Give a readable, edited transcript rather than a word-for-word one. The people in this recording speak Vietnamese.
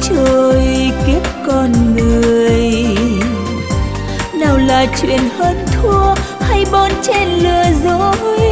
trôi kiếp con người. Nào là chuyện hơn thua hay bon chen lừa dối,